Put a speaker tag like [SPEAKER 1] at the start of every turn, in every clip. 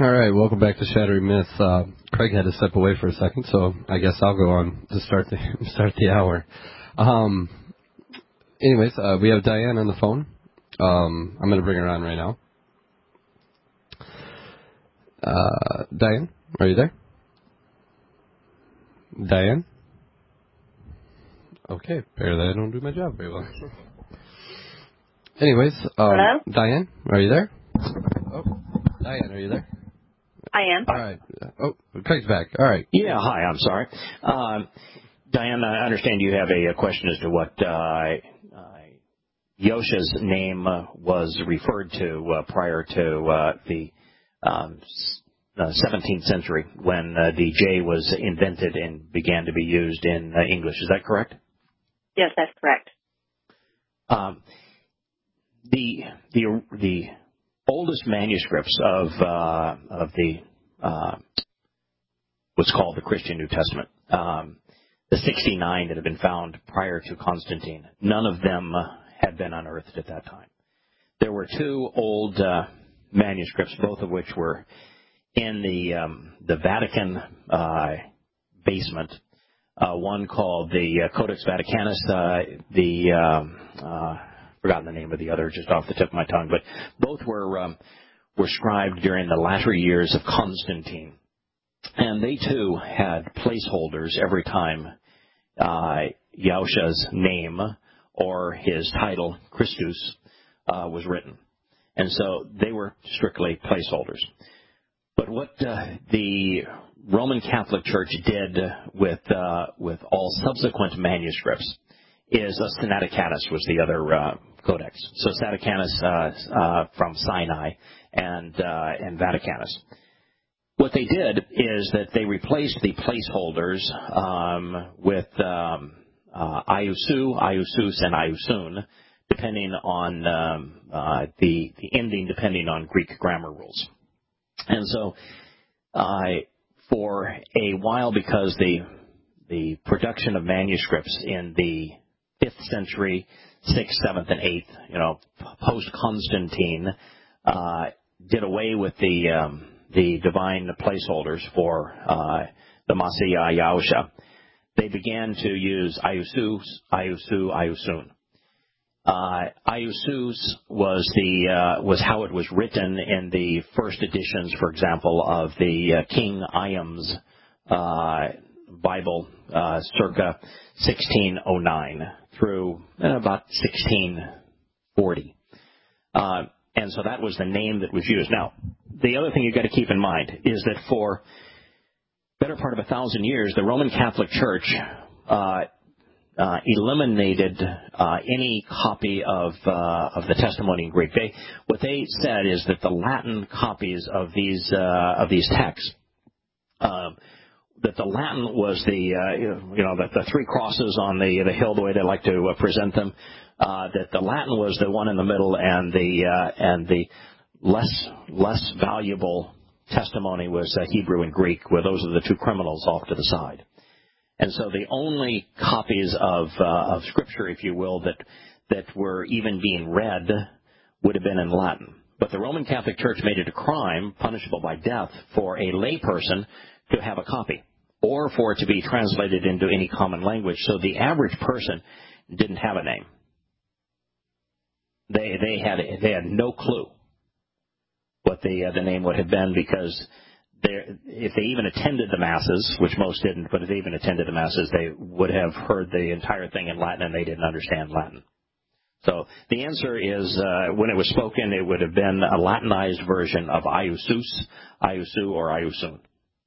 [SPEAKER 1] All right, welcome back to Shattering Myths. Craig had to step away for a second, so I guess I'll go on to start the hour. Anyways, we have Diane on the phone. I'm going to bring her on right now. Diane, are you there? Diane? Okay, apparently I don't do my job very well. Anyways,
[SPEAKER 2] hello?
[SPEAKER 1] Diane, are you there? Oh, Diane, are you there?
[SPEAKER 2] I am.
[SPEAKER 1] All right. Oh, Craig's back. All right.
[SPEAKER 3] Yeah, hi, I'm sorry. Diane, I understand you have a question as to what Yosha's name was referred to prior to the 17th century when the J was invented and began to be used in English. Is that correct?
[SPEAKER 2] Yes, that's correct.
[SPEAKER 3] The oldest manuscripts of the what's called the Christian New Testament, the 69 that have been found prior to Constantine, none of them had been unearthed at that time. There were two old manuscripts, both of which were in the Vatican basement. One called the Codex Vaticanus, forgotten the name of the other just off the tip of my tongue, but both were scribed during the latter years of Constantine. And they too had placeholders every time Yahusha's name or his title, Christus, was written. And so they were strictly placeholders. But what the Roman Catholic Church did with all subsequent manuscripts is Sinaiticus was the other codex. So Sinaiticus from Sinai and Vaticanus. What they did is that they replaced the placeholders with Iusu, Iusus, and Iusun, depending on the ending, depending on Greek grammar rules. And so, for a while, because the production of manuscripts in the 5th century, 6th, 7th, and 8th, post-Constantine, did away with the divine placeholders for the Messiah Yahusha, they began to use Iusus, Iusu, Iusun. Iusus was how it was written in the first editions, for example, of the King Iam's Bible, circa 1609 through about 1640. And so that was the name that was used. Now, the other thing you've got to keep in mind is that for the better part of 1,000 years, the Roman Catholic Church eliminated any copy of the testimony in Greek. What they said is that the Latin copies of these texts, that the Latin was the three crosses on the hill, the way they like to present them. That the Latin was the one in the middle, and the less valuable testimony was Hebrew and Greek, where those are the two criminals off to the side. And so the only copies of Scripture, if you will, that were even being read would have been in Latin. But the Roman Catholic Church made it a crime, punishable by death, for a layperson to have a copy, or for it to be translated into any common language. So the average person didn't have a name. They had no clue what the name would have been, because if they even attended the masses, which most didn't, but if they even attended the masses, they would have heard the entire thing in Latin, and they didn't understand Latin. So the answer is, when it was spoken, it would have been a Latinized version of Iusus, Iusu, or Iusun.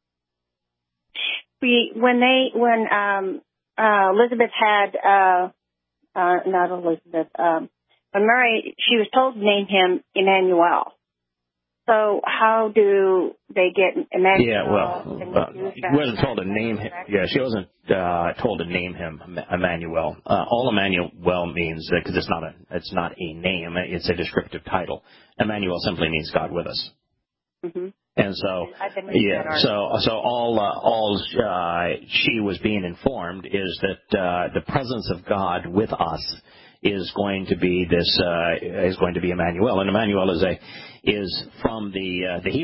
[SPEAKER 2] When Elizabeth had, not Elizabeth, when Mary, she was told to name him Emmanuel. So how do they get Emmanuel?
[SPEAKER 3] Yeah, well, she wasn't told to name him. Yeah, she wasn't told to name him Emmanuel. All Emmanuel means, because it's not a name, it's a descriptive title. Emmanuel simply means God with us. Mm-hmm. And so, so all she was being informed is that the presence of God with us is going to be Emmanuel, and Emmanuel is from the Hebrew.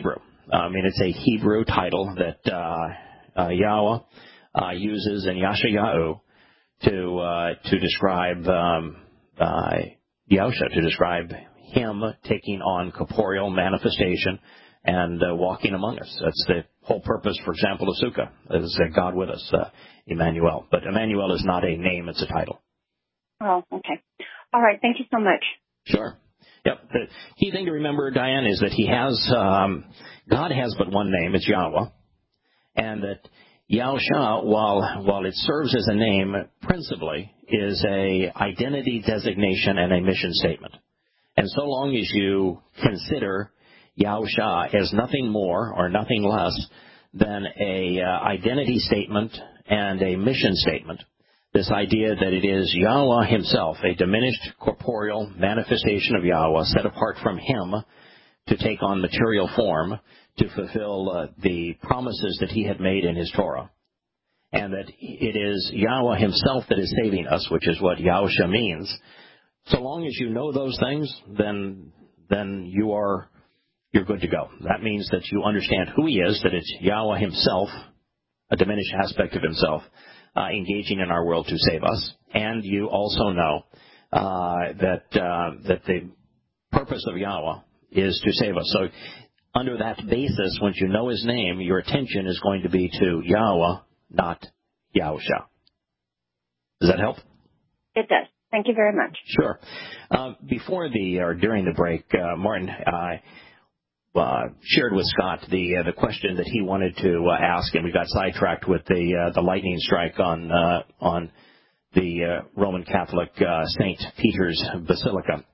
[SPEAKER 3] I mean, it's a Hebrew title that Yahweh uses in Yashayahu to describe Yahusha, to describe him taking on corporeal manifestation and walking among us. That's the whole purpose, for example, of Sukkah, is God with us, Emmanuel. But Emmanuel is not a name, it's a title.
[SPEAKER 2] Oh, okay. All right. Thank you so much.
[SPEAKER 3] Sure. Yep. The key thing to remember, Diane, is that God has but one name, it's Yahweh, and that Yahusha, while it serves as a name, principally is a identity designation and a mission statement. And so long as you consider Yahusha as nothing more or nothing less than a identity statement and a mission statement, this idea that it is Yahweh himself, a diminished corporeal manifestation of Yahweh, set apart from him to take on material form to fulfill the promises that he had made in his Torah, and that it is Yahweh himself that is saving us, which is what Yahusha means. So long as you know those things, then you're good to go. That means that you understand who he is, that it's Yahweh himself, a diminished aspect of himself, engaging in our world to save us. And you also know that the purpose of Yahweh is to save us. So under that basis, once you know his name, your attention is going to be to Yahweh, not Yahusha. Does that help?
[SPEAKER 2] It does. Thank you very much.
[SPEAKER 3] Sure. During the break, Martin shared with Scott the question that he wanted to ask, and we got sidetracked with the lightning strike on the Roman Catholic St. Peter's Basilica.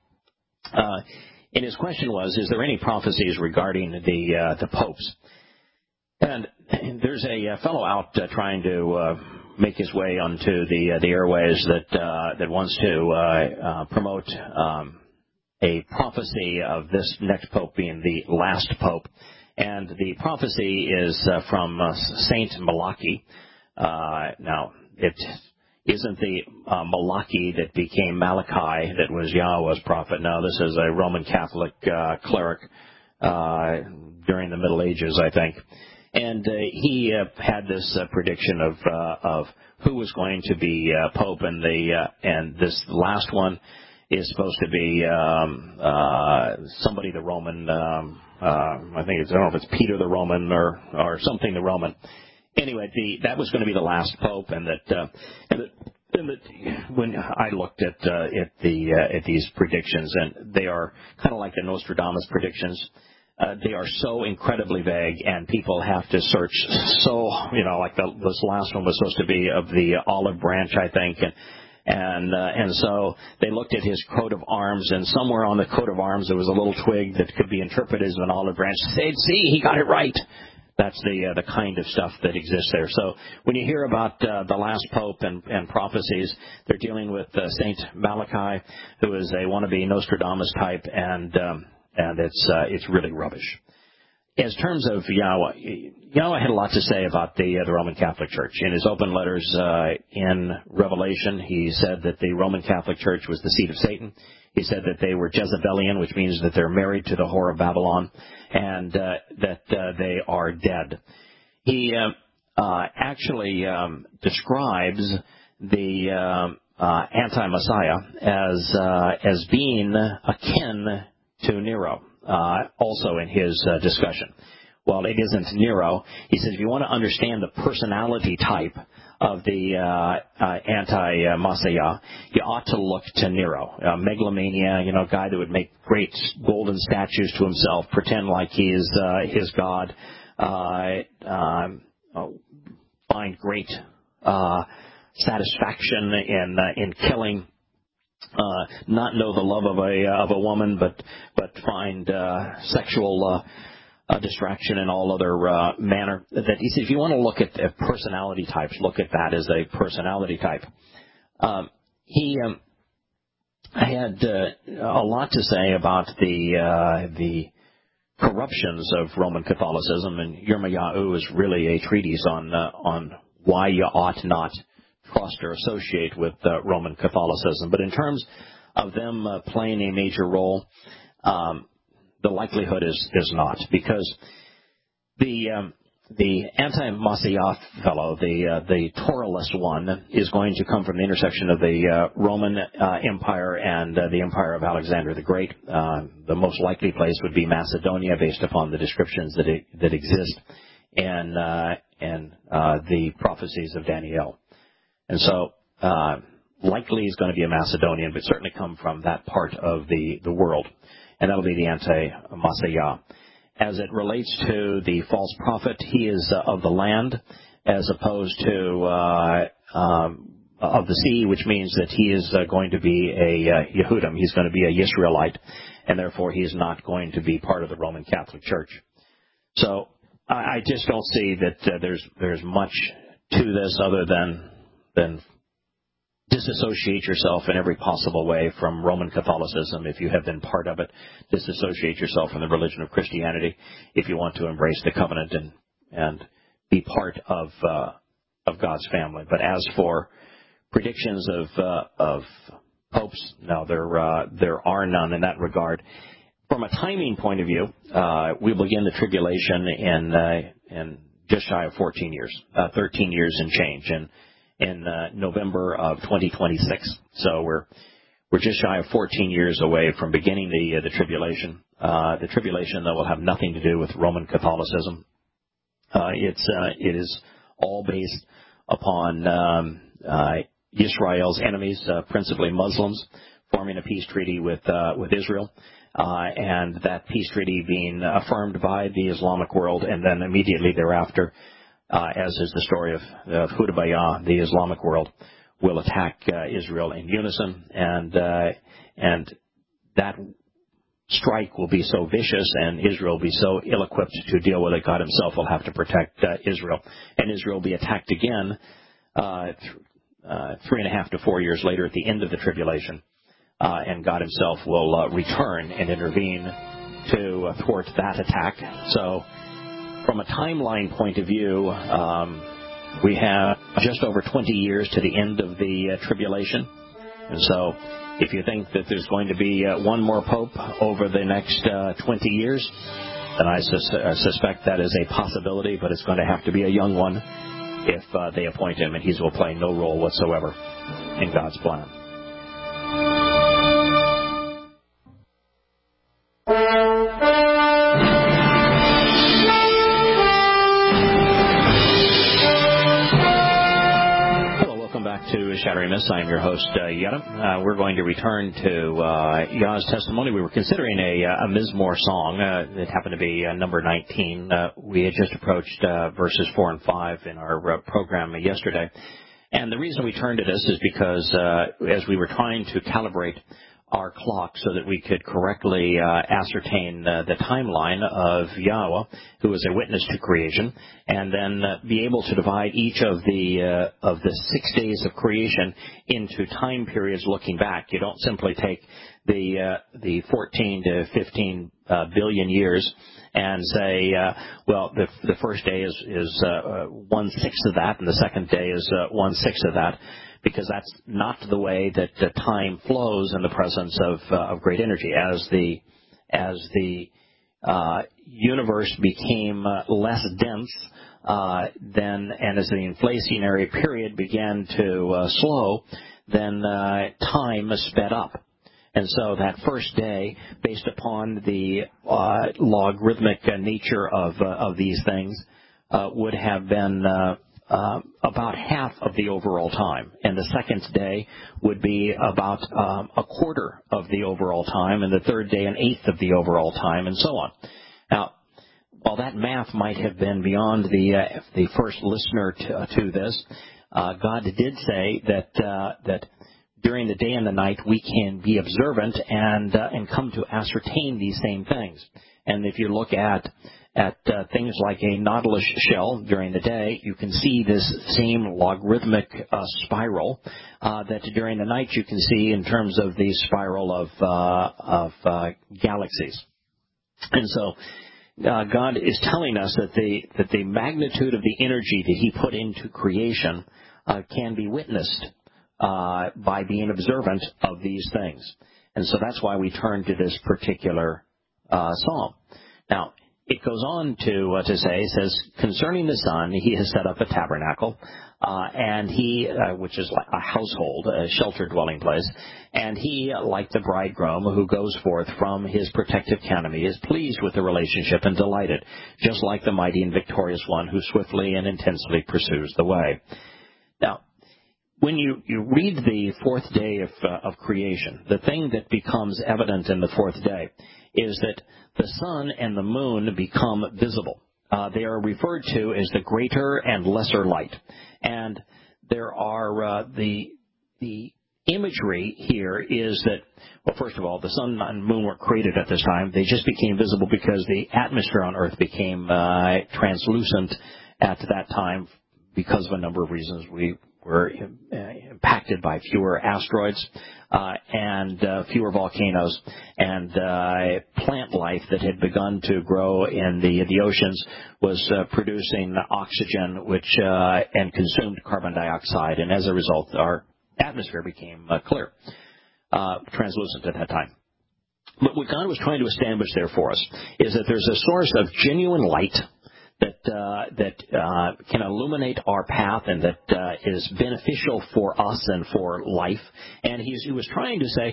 [SPEAKER 3] And his question was, is there any prophecies regarding the popes? And there's a fellow out trying to make his way onto the airways that wants to promote a prophecy of this next pope being the last pope. And the prophecy is from Saint Malachi. Now, it isn't the Malachi that became Malachi that was Yahweh's prophet. No, this is a Roman Catholic cleric during the Middle Ages, I think. And he had this prediction of who was going to be pope, and this last one is supposed to be somebody the Roman. I think I don't know if it's Peter the Roman or something the Roman. Anyway, that was going to be the last pope, and that when I looked at these predictions, and they are kind of like the Nostradamus predictions. They are so incredibly vague, and people have to search. So, like this last one was supposed to be of the olive branch, I think, and so they looked at his coat of arms, and somewhere on the coat of arms there was a little twig that could be interpreted as an olive branch. They'd see, he got it right. That's the kind of stuff that exists there. So when you hear about the last pope and prophecies, they're dealing with Saint Malachi, who is a wannabe Nostradamus type, and it's really rubbish. As terms of Yahweh had a lot to say about the Roman Catholic Church. In his open letters in Revelation, he said that the Roman Catholic Church was the seat of Satan. He said that they were Jezebelian, which means that they're married to the whore of Babylon, and that they are dead. He actually describes the anti-Messiah as being akin to Nero, also in his discussion. Well, it isn't Nero. He says if you want to understand the personality type of the anti-Messiah, you ought to look to Nero. Megalomania, a guy that would make great golden statues to himself, pretend like he is his god, find great satisfaction in killing. Not know the love of a woman, but find sexual distraction in all other manner. That he says, if you want to look at personality types, look at that as a personality type. He had a lot to say about the corruptions of Roman Catholicism, and Yirmiyahu is really a treatise on why you ought not trust or associate with Roman Catholicism. But in terms of them playing a major role, the likelihood is not, because The anti-Masiah fellow, the Torahless one, is going to come from the intersection of the Roman Empire and the Empire of Alexander the Great. The most likely place would be Macedonia, based upon the descriptions that exist and the prophecies of Daniel. And so, likely is going to be a Macedonian, but certainly come from that part of the world. And that'll be the anti-Masiah. As it relates to the false prophet, he is of the land as opposed to of the sea, which means that he is going to be a Yehudim. He's going to be a Yisraelite, and therefore he is not going to be part of the Roman Catholic Church. So I just don't see that there's much to this other than disassociate yourself in every possible way from Roman Catholicism if you have been part of it. Disassociate yourself from the religion of Christianity if you want to embrace the covenant and be part of God's family. But as for predictions of popes, no, there are none in that regard. From a timing point of view, we begin the tribulation in just shy of 14 years, 13 years and change, in November of 2026. So we're just shy of 14 years away from beginning the tribulation. The tribulation, though, will have nothing to do with Roman Catholicism. It is all based upon Israel's enemies, principally Muslims, forming a peace treaty with Israel, and that peace treaty being affirmed by the Islamic world, and then immediately thereafter, as is the story of Hudaybiyah, the Islamic world will attack Israel in unison, and that strike will be so vicious and Israel will be so ill-equipped to deal with it, God himself will have to protect Israel. And Israel will be attacked again 3.5 to 4 years later at the end of the tribulation, and God himself will return and intervene to thwart that attack. So from a timeline point of view, we have just over 20 years to the end of the tribulation. And so if you think that there's going to be one more pope over the next 20 years, then I suspect that is a possibility, but it's going to have to be a young one if they appoint him, and he will play no role whatsoever in God's plan. Shattering Myths. I'm your host, Yetta. We're going to return to Yah's testimony. We were considering a Mizmor song. It happened to be number 19. We had just approached verses 4 and 5 in our program yesterday. And the reason we turned to this is because as we were trying to calibrate our clock so that we could correctly ascertain the timeline of Yahweh, who is a witness to creation, and then be able to divide each of the 6 days of creation into time periods looking back. You don't simply take the 14 to 15 billion years and say, well, the first day is 1/6 of that, and the second day is 1/6 of that, because that's not the way that time flows in the presence of great energy. As the universe became less dense, and as the inflationary period began to slow, then time sped up. And so that first day, based upon the logarithmic nature of these things, would have been about half of the overall time. And the second day would be about a quarter of the overall time, and the third day 1/8 of the overall time, and so on. Now, while that math might have been beyond the first listener to this, God did say that during the day and the night we can be observant and come to ascertain these same things. And if you look at things like a nautilus shell during the day, you can see this same logarithmic spiral that during the night you can see in terms of the spiral of galaxies. And so God is telling us that the magnitude of the energy that he put into creation can be witnessed by being observant of these things. And so that's why we turn to this particular psalm. Now, it goes on to say, it says, concerning the son, he has set up a tabernacle, and he, which is like a household, a sheltered dwelling place, and he, like the bridegroom who goes forth from his protective canopy, is pleased with the relationship and delighted, just like the mighty and victorious one who swiftly and intensely pursues the way. Now, when you read the fourth day of creation, the thing that becomes evident in the fourth day is that the sun and the moon become visible. They are referred to as the greater and lesser light. And there are the imagery here is that, well, first of all, the sun and moon weren't created at this time. They just became visible because the atmosphere on Earth became translucent at that time because of a number of reasons. We were impacted by fewer asteroids and fewer volcanoes, and plant life that had begun to grow in the oceans was producing oxygen, which and consumed carbon dioxide, and as a result, our atmosphere became clear, translucent at that time. But what God was trying to establish there for us is that there's a source of genuine light that can illuminate our path and that is beneficial for us and for life. And he was trying to say,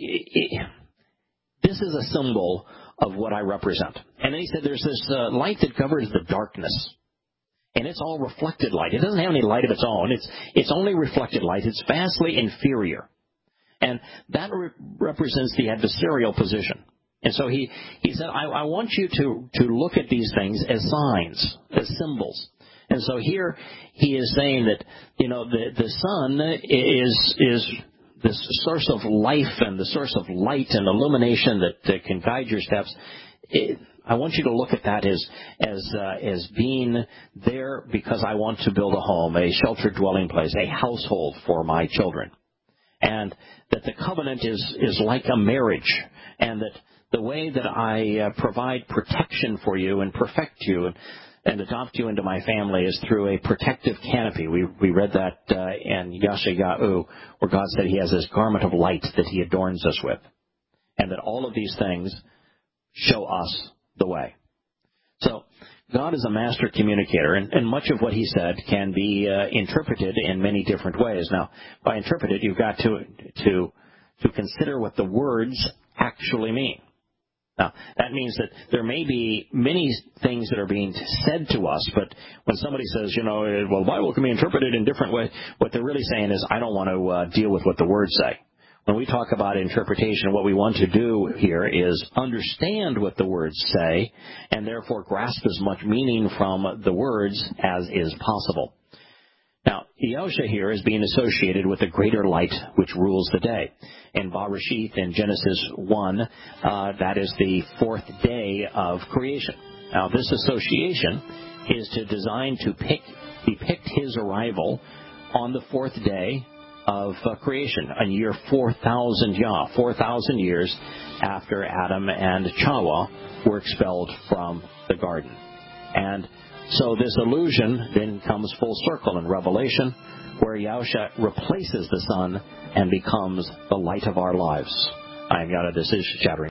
[SPEAKER 3] this is a symbol of what I represent. And then he said there's this light that covers the darkness. And it's all reflected light. It doesn't have any light of its own. It's only reflected light. It's vastly inferior. And that represents the adversarial position. And so he said, I want you to look at these things as signs, as symbols. And so here he is saying that, the sun is this source of life and the source of light and illumination that can guide your steps. I want you to look at that as being there because I want to build a home, a sheltered dwelling place, a household for my children. And that the covenant is like a marriage, and that the way that I provide protection for you and perfect you and adopt you into my family is through a protective canopy. We read that in Yeshayahu, where God said he has this garment of light that he adorns us with, and that all of these things show us the way. So God is a master communicator, and much of what he said can be interpreted in many different ways. Now, by interpreted, you've got to consider what the words actually mean. Now, that means that there may be many things that are being said to us, but when somebody says, well, the Bible can be interpreted in different ways, what they're really saying is, I don't want to deal with what the words say. When we talk about interpretation, what we want to do here is understand what the words say and therefore grasp as much meaning from the words as is possible. Now, Yahushua here is being associated with the greater light which rules the day. In Bereshith, in Genesis 1, that is the fourth day of creation. Now, this association is designed to depict his arrival on the fourth day of creation, a year 4,000 Yah, 4,000 years after Adam and Chawah were expelled from the garden. And so this illusion then comes full circle in Revelation, where Yahushua replaces the sun and becomes the light of our lives. I am Yada. This is Chattering.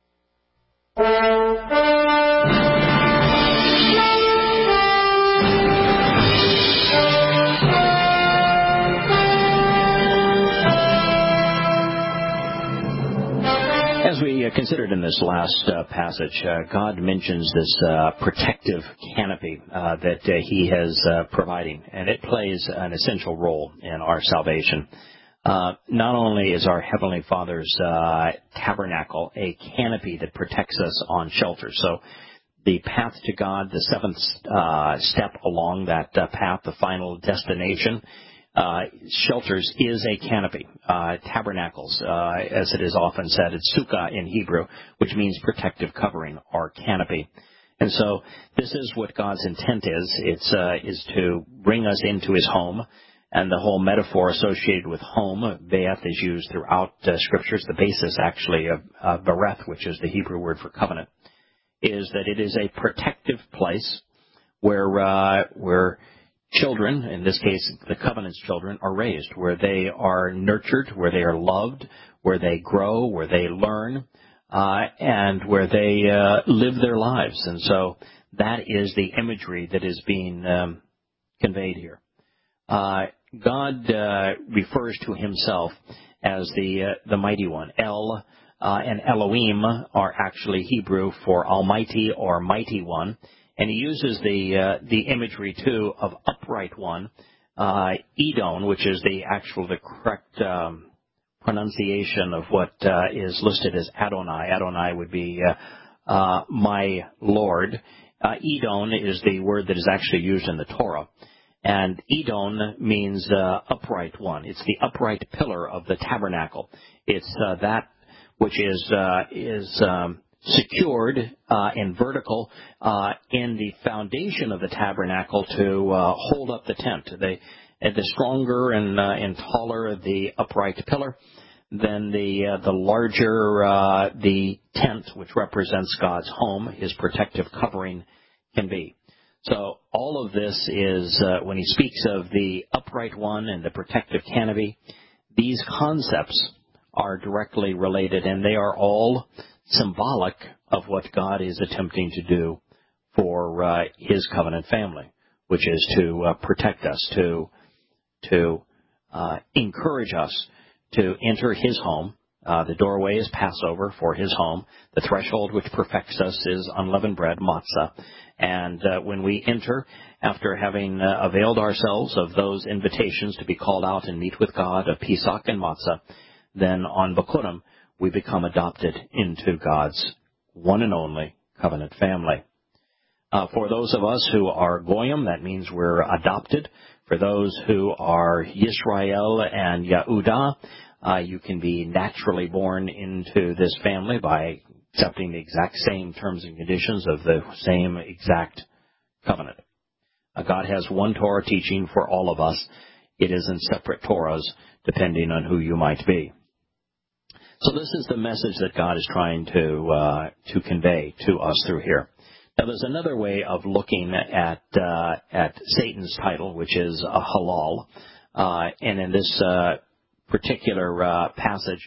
[SPEAKER 3] As we considered in this last passage, God mentions this protective canopy that he is providing, and it plays an essential role in our salvation. Not only is our Heavenly Father's tabernacle a canopy that protects us on shelter, so the path to God, the seventh step along that path, the final destination, shelters is a canopy. Tabernacles, as it is often said, it's sukkah in Hebrew, which means protective covering or canopy. And so this is what God's intent is. Is to bring us into his home. And the whole metaphor associated with home, Beth, is used throughout Scriptures. The basis, actually, of Bereth, which is the Hebrew word for covenant, is that it is a protective place where children, in this case the covenant's children, are raised, where they are nurtured, where they are loved, where they grow, where they learn, and where they live their lives. And so that is the imagery that is being conveyed here. God refers to himself as the Mighty One. El and Elohim are actually Hebrew for Almighty or Mighty One, and he uses the imagery too of Upright One, Edon, which is the correct pronunciation of what is listed as Adonai. Adonai would be my Lord. Edon is the word that is actually used in the Torah. And Edon means upright one. It's the upright pillar of the tabernacle. It's that which is secured and vertical in the foundation of the tabernacle to hold up the tent. The stronger and taller the upright pillar, then the larger the tent, which represents God's home, his protective covering, can be. So all of this is, when he speaks of the upright one and the protective canopy, these concepts are directly related, and they are all symbolic of what God is attempting to do for his covenant family, which is to protect us, to encourage us to enter his home. The doorway is Passover for his home. The threshold which perfects us is unleavened bread, matzah. And when we enter, after having availed ourselves of those invitations to be called out and meet with God of Pesach and matzah, then on Bikurim, we become adopted into God's one and only covenant family. For those of us who are Goyim, that means we're adopted. For those who are Yisrael and Yehudah, you can be naturally born into this family by accepting the exact same terms and conditions of the same exact covenant. God has one Torah teaching for all of us. It is in separate Torahs, depending on who you might be. So this is the message that God is trying to convey to us through here. Now, there's another way of looking at Satan's title, which is a halal. And in this particular passage,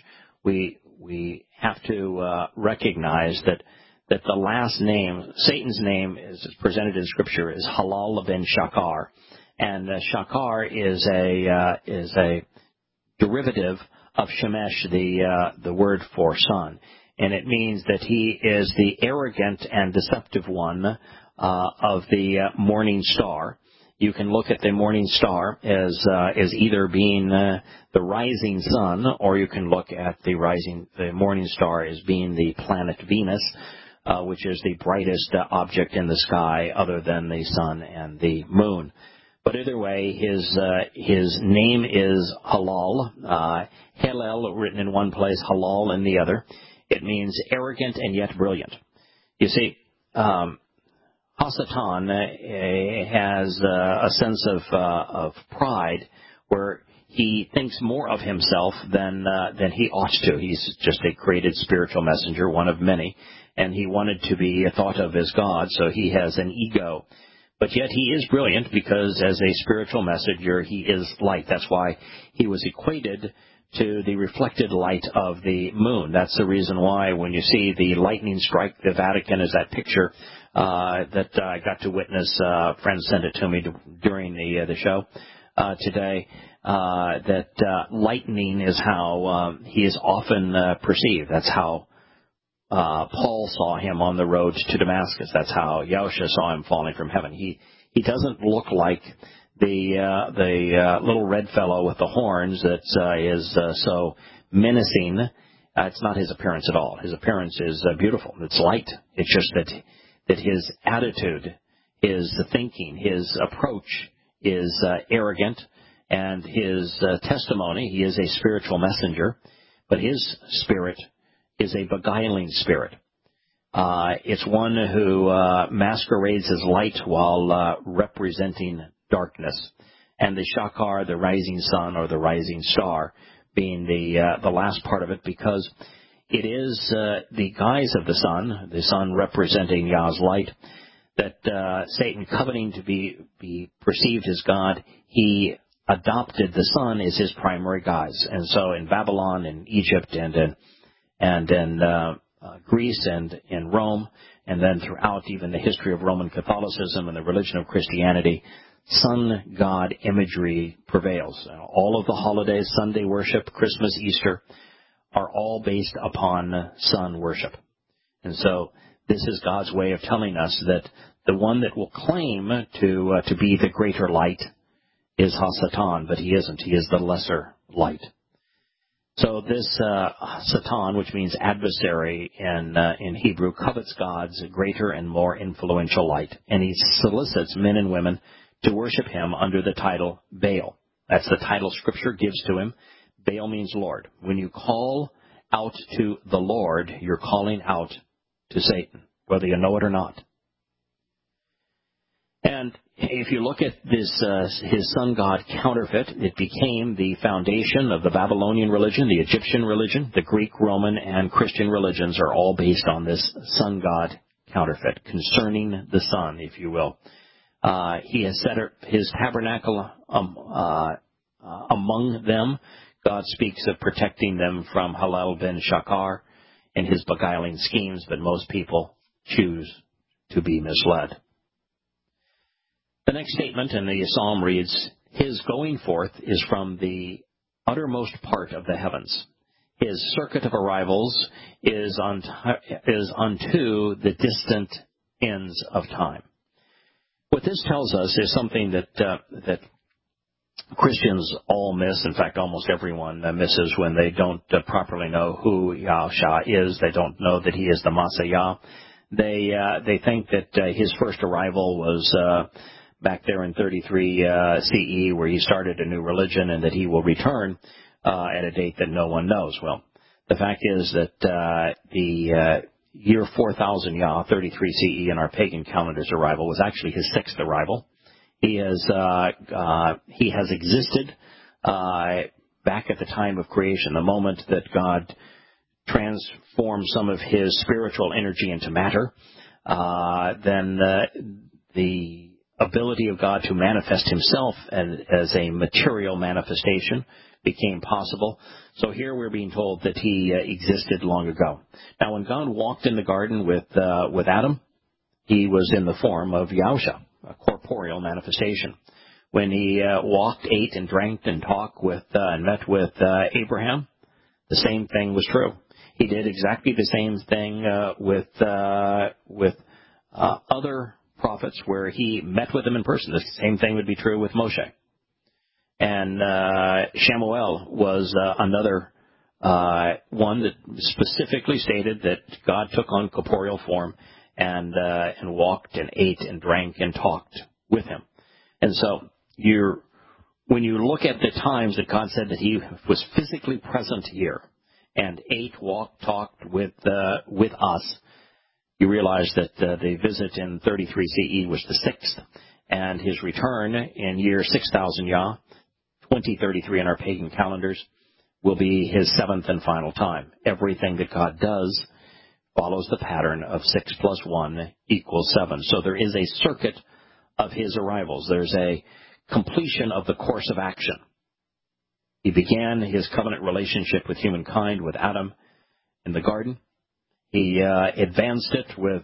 [SPEAKER 3] we have to recognize that the last name, Satan's name, is presented in Scripture, is Halal ben Shakar, and Shakar is a derivative of Shemesh, the word for sun, and it means that he is the arrogant and deceptive one of the morning star. You can look at the morning star as either being the rising sun, or you can look at the morning star as being the planet Venus, which is the brightest object in the sky other than the sun and the moon. But either way, his name is Halal. Hillel written in one place, Halal in the other. It means arrogant and yet brilliant. You see, Hasatan has a sense of pride where he thinks more of himself than he ought to. He's just a created spiritual messenger, one of many, and he wanted to be thought of as God, so he has an ego. But yet he is brilliant because as a spiritual messenger, he is light. That's why he was equated to the reflected light of the moon. That's the reason why when you see the lightning strike the Vatican, is that picture that I got to witness. Friends sent it to me during the show today. That lightning is how he is often perceived. That's how Paul saw him on the road to Damascus. That's how Yahusha saw him falling from heaven. He doesn't look like the little red fellow with the horns that is so menacing. It's not his appearance at all. His appearance is beautiful. It's light. It's just that his attitude, his thinking, his approach is arrogant, and his testimony, he is a spiritual messenger, but his spirit is a beguiling spirit. It's one who masquerades as light while representing darkness. And the Shakar, the rising sun or the rising star, being the last part of it, because it is the guise of the sun representing Yah's light, that Satan, coveting to be perceived as God, he adopted the sun as his primary guise. And so in Babylon and Egypt and in Greece and in Rome, and then throughout even the history of Roman Catholicism and the religion of Christianity, sun god imagery prevails. All of the holidays, Sunday worship, Christmas, Easter, are all based upon sun worship. And so this is God's way of telling us that the one that will claim to be the greater light is Hasatan, but he isn't. He is the lesser light. So this Satan, which means adversary in Hebrew, covets God's greater and more influential light, and he solicits men and women to worship him under the title Baal. That's the title Scripture gives to him. Baal means Lord. When you call out to the Lord, you're calling out to Satan, whether you know it or not. And if you look at this, his sun god counterfeit, it became the foundation of the Babylonian religion, the Egyptian religion, the Greek, Roman, and Christian religions are all based on this sun god counterfeit, concerning the sun, if you will. He has set his tabernacle among them. God speaks of protecting them from Halal ben Shakar and his beguiling schemes, but most people choose to be misled. The next statement in the psalm reads, his going forth is from the uttermost part of the heavens. His circuit of arrivals is unto the distant ends of time. What this tells us is something that Christians all miss. In fact, almost everyone misses when they don't properly know who Yahshua is. They don't know that he is the Messiah. They think that his first arrival was back there in 33 CE, where he started a new religion, and that he will return at a date that no one knows. Well, the fact is that the year 4000 Yah, 33 CE, in our pagan calendar's arrival was actually his sixth arrival. He has existed back at the time of creation, the moment that God transformed some of his spiritual energy into matter. Then the ability of God to manifest himself as a material manifestation became possible. So here we're being told that he existed long ago. Now, when God walked in the garden with Adam, he was in the form of Yahusha, a corporeal manifestation. When he walked, ate, and drank and talked with and met with Abraham, the same thing was true. He did exactly the same thing with other prophets, where he met with them in person. The same thing would be true with Moshe. And Shamuel was another one that specifically stated that God took on corporeal form and walked and ate and drank and talked with him. And so when you look at the times that God said that he was physically present here and ate, walked, talked with us, you realize that the visit in 33 CE was the sixth, and his return in year 6000 Yah, 2033 in our pagan calendars, will be his seventh and final time. Everything that God does follows the pattern of 6 plus 1 equals 7. So there is a circuit of his arrivals. There's a completion of the course of action. He began his covenant relationship with humankind, with Adam in the garden. He advanced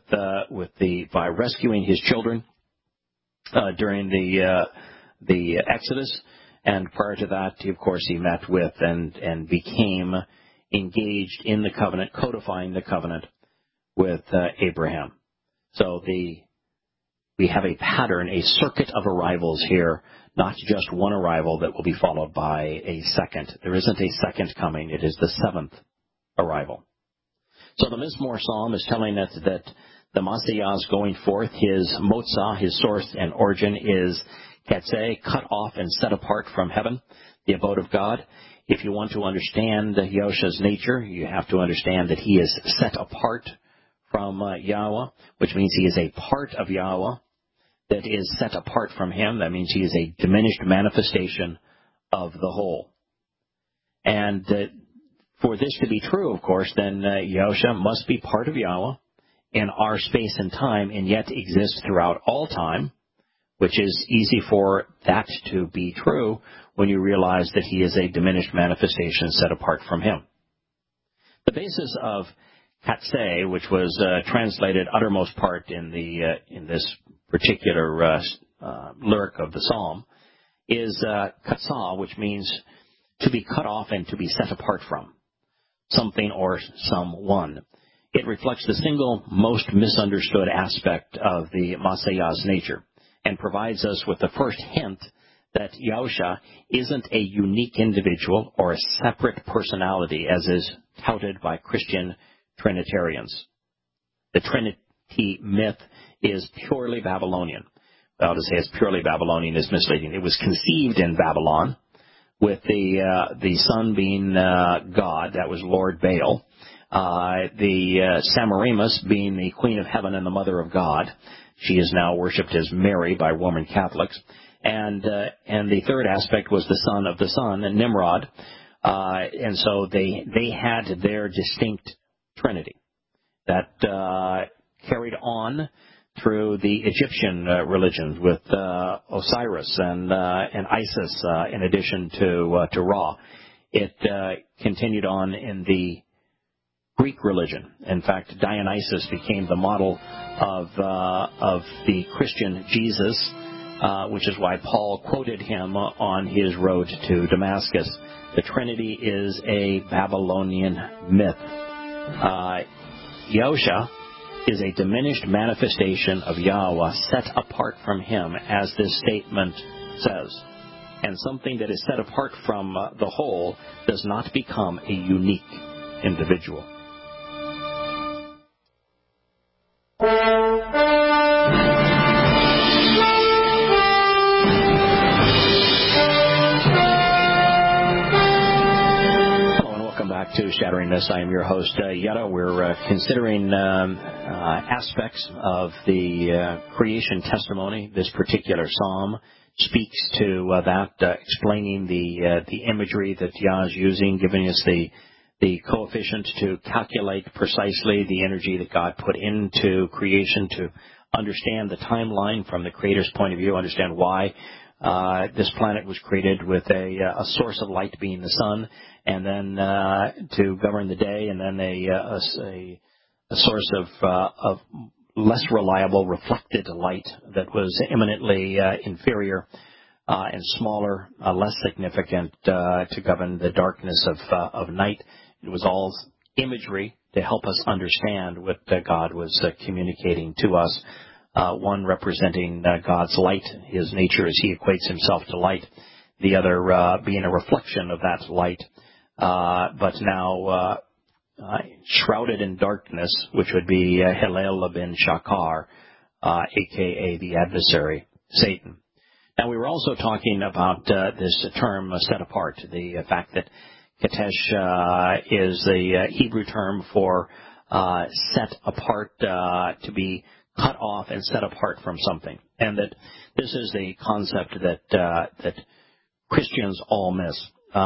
[SPEAKER 3] it by rescuing his children during the Exodus, and prior to that, of course, he met with and became engaged in the covenant, codifying the covenant with Abraham. So we have a pattern, a circuit of arrivals here, not just one arrival that will be followed by a second. There isn't a second coming. It is the seventh arrival. So the Mizmor Psalm is telling us that the Messiah is going forth. His motzah, his source and origin, is Ketzeh, cut off and set apart from heaven, the abode of God. If you want to understand Yahusha's nature, you have to understand that he is set apart from Yahweh, which means he is a part of Yahweh that is set apart from him. That means he is a diminished manifestation of the whole. And for this to be true, of course, then Yahusha must be part of Yahweh in our space and time, and yet exist throughout all time, which is easy for that to be true when you realize that he is a diminished manifestation set apart from him. The basis of Katseh, which was translated uttermost part in this particular lyric of the psalm, is katsah, which means to be cut off and to be set apart from something or someone. It reflects the single most misunderstood aspect of the Messiah's nature and provides us with the first hint that Yahusha isn't a unique individual or a separate personality as is touted by Christian Trinitarians. The Trinity myth is purely Babylonian. Well, to say it's purely Babylonian is misleading. It was conceived in Babylon with the sun being God, that was Lord Baal. The Semiramis being the Queen of Heaven and the Mother of God. She is now worshipped as Mary by Roman Catholics. And the third aspect was the son of the sun, Nimrod. And so they had their distinct trinity that carried on through the Egyptian religions with Osiris and Isis, in addition to Ra. It continued on in the Greek religion. In fact, Dionysus became the model of the Christian Jesus, which is why Paul quoted him on his road to Damascus. The Trinity is a Babylonian myth. Yahusha is a diminished manifestation of Yahweh set apart from him, as this statement says. And something that is set apart from the whole does not become a unique individual. To Shattering This. I am your host, Yetta. We're considering aspects of the creation testimony. This particular psalm speaks to that, explaining the imagery that Yah is using, giving us the coefficient to calculate precisely the energy that God put into creation, to understand the timeline from the Creator's point of view, understand why this planet was created with a source of light being the sun, and then to govern the day, and then a source of less reliable reflected light that was eminently inferior and smaller, less significant to govern the darkness of night. It was all imagery to help us understand what God was communicating to us. One representing God's light, his nature as he equates himself to light. The other being a reflection of that light, but now shrouded in darkness, which would be Hillel ben Shakar, a.k.a. the adversary, Satan. Now, we were also talking about this term set apart, the fact that Katesh is the Hebrew term for set apart, to be cut off and set apart from something, and that this is the concept that Christians all miss.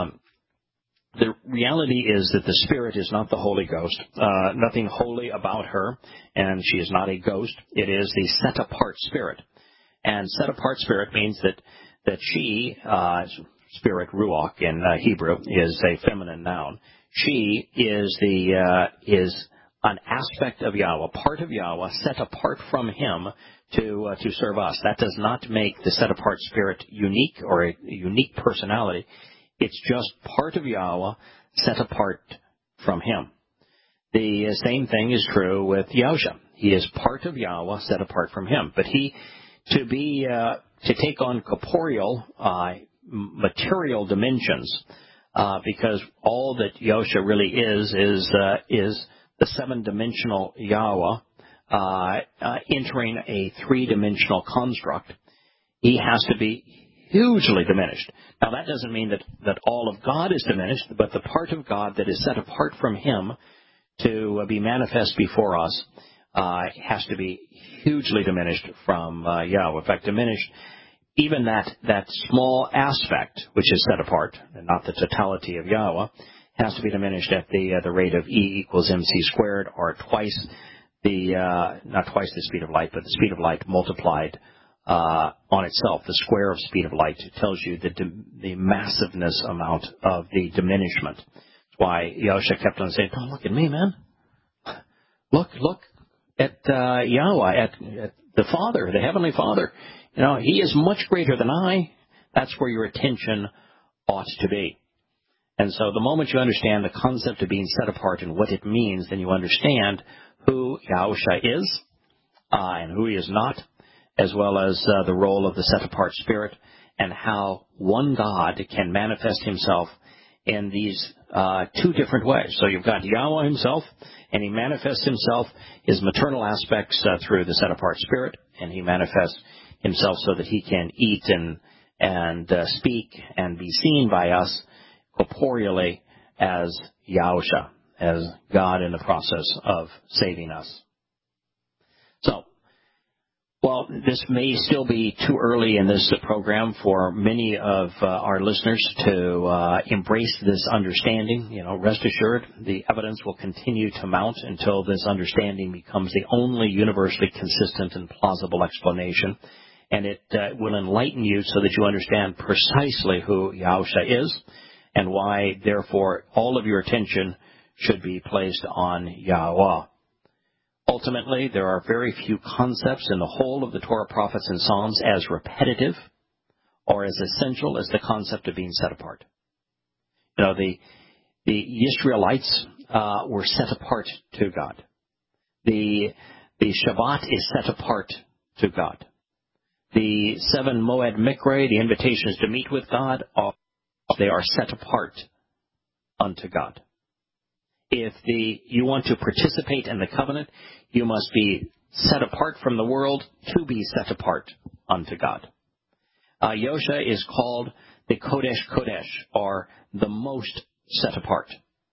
[SPEAKER 3] The reality is that the Spirit is not the Holy Ghost. Nothing holy about her, and she is not a ghost. It is the set-apart Spirit. And set-apart Spirit means that she, Spirit, Ruach in Hebrew, is a feminine noun. She is is an aspect of Yahweh, part of Yahweh, set apart from him to serve us. That does not make the set-apart Spirit unique or a unique personality. It's just part of Yahweh set apart from him. The same thing is true with Yahusha. He is part of Yahweh set apart from him. But to take on corporeal, material dimensions, because all that Yahusha really is the seven-dimensional Yahweh entering a three-dimensional construct. He has to be hugely diminished. Now, that doesn't mean that all of God is diminished, but the part of God that is set apart from him to be manifest before us has to be hugely diminished from Yahweh. In fact, diminished, even that small aspect, which is set apart, and not the totality of Yahweh, has to be diminished at the rate of E equals mc squared, or twice not twice the speed of light, but the speed of light multiplied on itself. The square of speed of light tells you the massiveness amount of the diminishment. That's why Yahusha kept on saying, "Don't look at me, man. Look at Yahweh, at the Father, the Heavenly Father. He is much greater than I. That's where your attention ought to be. And so the moment you understand the concept of being set apart and what it means, then you understand who Yahusha is and who he is not, as well as the role of the set-apart Spirit and how one God can manifest himself in these two different ways. So you've got Yahweh himself, and he manifests himself, his maternal aspects through the set-apart Spirit, and he manifests himself so that he can eat and speak and be seen by us corporeally as Yahusha, as God in the process of saving us. So, well, this may still be too early in this program for many of our listeners to embrace this understanding. Rest assured, the evidence will continue to mount until this understanding becomes the only universally consistent and plausible explanation. And it will enlighten you so that you understand precisely who Yahusha is and why, therefore, all of your attention should be placed on Yahweh. Ultimately, there are very few concepts in the whole of the Torah, prophets, and Psalms as repetitive or as essential as the concept of being set apart. The Israelites were set apart to God. The Shabbat is set apart to God. The 7 Moed Mikra, the invitations to meet with God, they are set apart unto God. If you want to participate in the covenant, you must be set apart from the world to be set apart unto God. Yosha is called the Kodesh Kodesh, or the most set apart.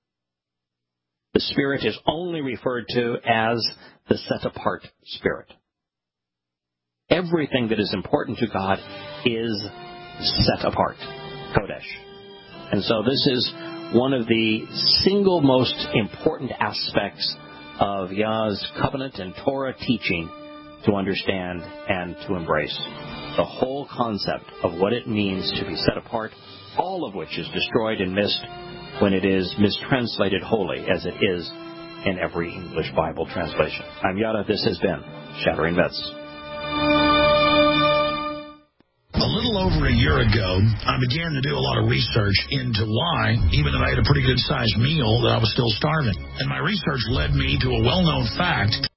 [SPEAKER 3] The Spirit is only referred to as the set apart Spirit. Everything that is important to God is set apart, Kodesh. And so this is one of the single most important aspects of Yah's covenant and Torah teaching to understand and to embrace. The whole concept of what it means to be set apart, all of which is destroyed and missed when it is mistranslated wholly, as it is in every English Bible translation. I'm Yada. This has been Shattering Myths.
[SPEAKER 4] A little over a year ago, I began to do a lot of research into why, even though I had a pretty good-sized meal, that I was still starving. And my research led me to a well-known fact